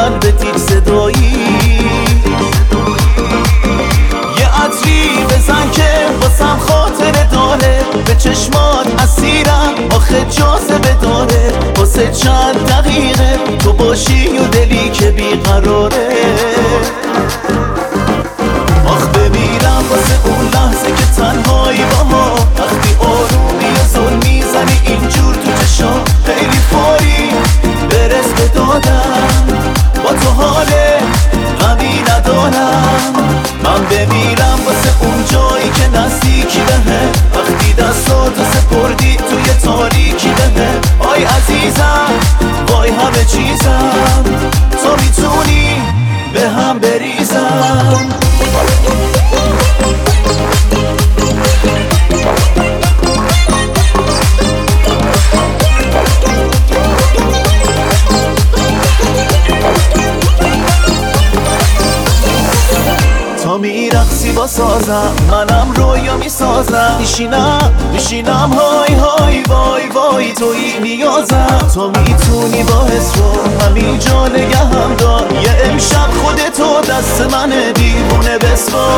قلبت یک صدایی، یه عطری بزن که واسم خاطره داره، به چشمات اسیرم آخه جاذبه داره، واسه چند دقیقه تو باشی و دلی که بیقراره. آخ بمیرم واسه اون لحظه که تنهایی باها، وقتی آرومی و زل میزنی اینجور تو چشام، خیلی فوری برس به دادم، با تو حال غمی ندارم. من بمیرم واسه اون جایی که نزدیکی بهه، وقتی دستاتو سپردی توی تاریکی بهه. آی عزیزم وای همه چیزم، تو میتونی به هم بریزم. تا میرقصی با سازم، منم رویا میسازم، میشینم های های وای وای توی نیازم. تو میتونی با حس رو همینجا نگهم دار، یه امشب خودتو دست منه دیوونه بسپار.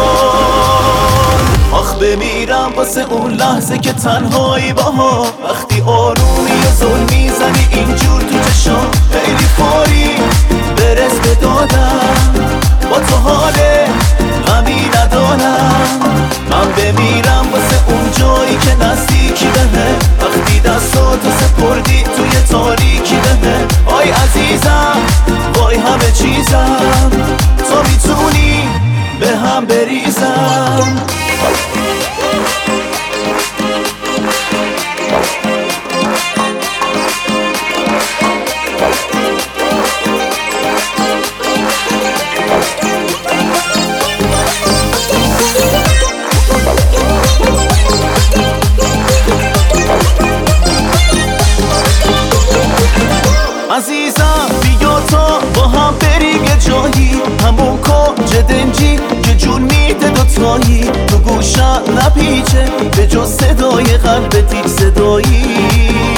آخ بمیرم واسه اون لحظه که تنهایی باها، وقتی آرومی و زل میزنی اینجور تو چشام، خیلی فوری برس به دادم، با تو حال غمی ندارم. من بمیرم واسه اون جایی که نزدیکی بهه، وقتی دستاتو سپردی توی تاریکی بهه. آی عزیزم وای همه چیزم، تو میتونی به هم بریزم. عزیزم بیا تا با هم بریم یه جایی، همون کنج دنجی که جون میده دوتایی، تو گوشم نپیچه به جز صدای قلبت یک صدایی.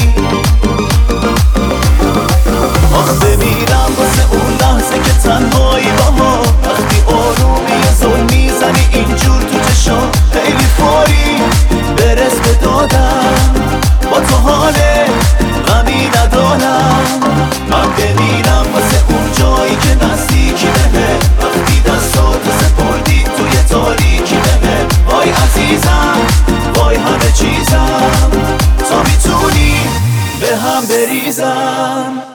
آخ بمیرم واسه اون لحظه که تنهایی باها، وقتی آرومی زل میزنی اینجور تو چشام، خیلی فوری برس به دادم، با تو حال غمی ندارم. من بمیرم واسه اون جایی که نزدیکی بهه، وقتی دستاتو سپردی توی تاریکی بهه. وای عزیزم وای همه چیزم، تو میتونی به هم بریزم.